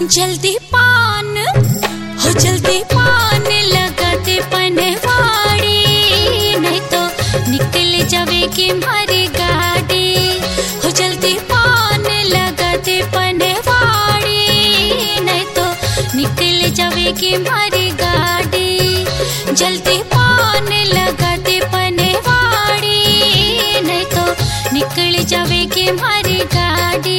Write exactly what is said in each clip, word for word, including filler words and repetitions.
जल्दी पान हो जल्दी पान लगाते पनवाड़ी, नहीं तो निकल जावेगी हमारी गाड़ी। हो जल्दी पान लगाते पनवाड़ी, नहीं तो निकल जावेगी हमारी गाड़ी। जल्दी पान लगाते पनवाड़ी, नहीं तो निकल जावेगी हमारी गाड़ी।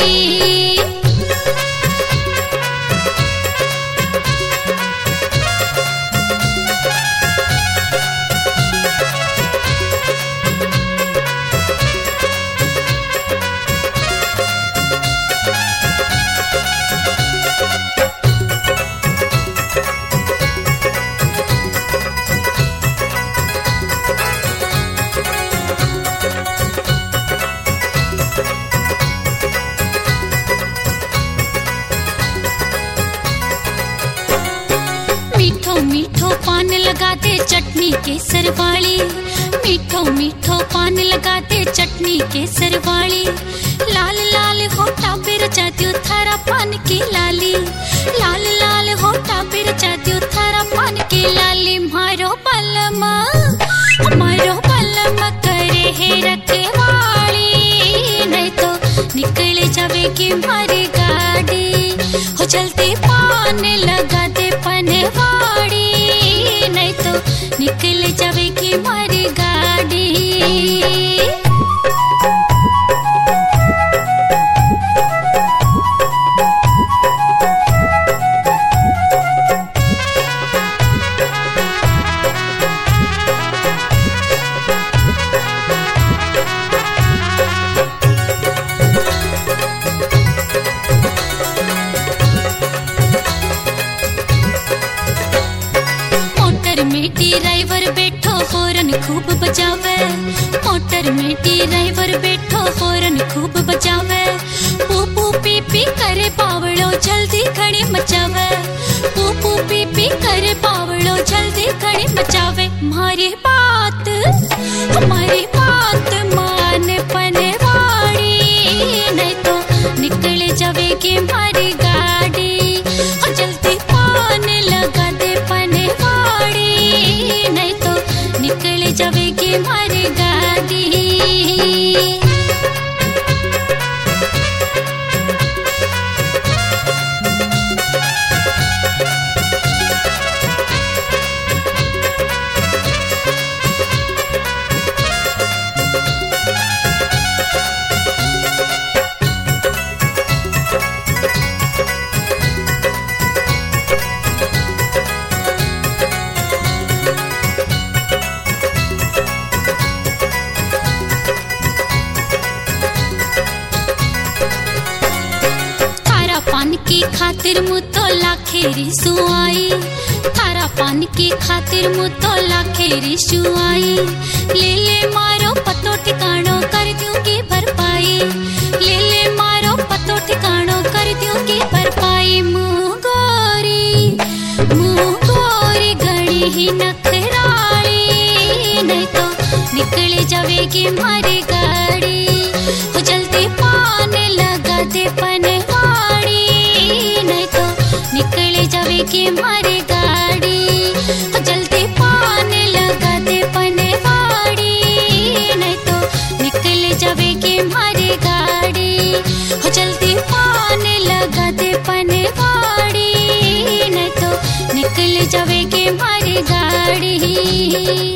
मीठो मीठो पान लगाते चटनी केसर वाली, मीठो मीठो पान लगाते चटनी केसर वाली। लाल लाल होठा पे रचाती हूँ थारा पान की लाली, लाल लाल होठा पे रचाती हूँ थारा पान की लाली। मारो पलमा मारो पलमा करे है रखवाली, नहीं तो निकल जावेगी हमारी गाड़ी। हो चलते पान लगाते पनवाड़ी, नहीं तो निकल जावेगी हमारी गाड़ी। ड्राइवर बैठो हॉर्न खूब बजावे, मोटर में ड्राइवर बैठो हॉर्न खूब बजावे। पूपू पी पी करे पावड़ो जल्दी खड़ी मचावे, पूपू पी पी करे पावड़ो जल्दी खड़ी मचावे। हमारी बात हमारी बात मान पनवाड़ी, नहीं तो निकल जावेगी हमारी गाड़ी। और जल्दी पान लगा दे पनवाड़ी, नहीं तो निकल जावेगी हमारी गाड़ी। पान की खातिर मुतो लाखेरी सुआई, थारा पान की खातिर मुतो लाखेरी सुआई। ले ले मारो पतो ठिकानो कर दूंगी भरपाई, ले ले मारो पतो ठिकानो कर दूंगी भरपाई। मुँह गोरी मुँह गोरी घड़ी ही नखराली, नहीं तो निकल जावेगी हमारी गाड़ी। हो जल्दी पान लगा दे पनवाड़ी, नहीं तो निकल जावेगी हमारी गाड़ी। हो जल्दी पान लगा दे पनवाड़ी, नहीं तो निकल जावेगी हमारी गाड़ी। हो जल्दी पान लगा दे पनवाड़ी, नहीं तो निकल जावेगी हमारी गाड़ी।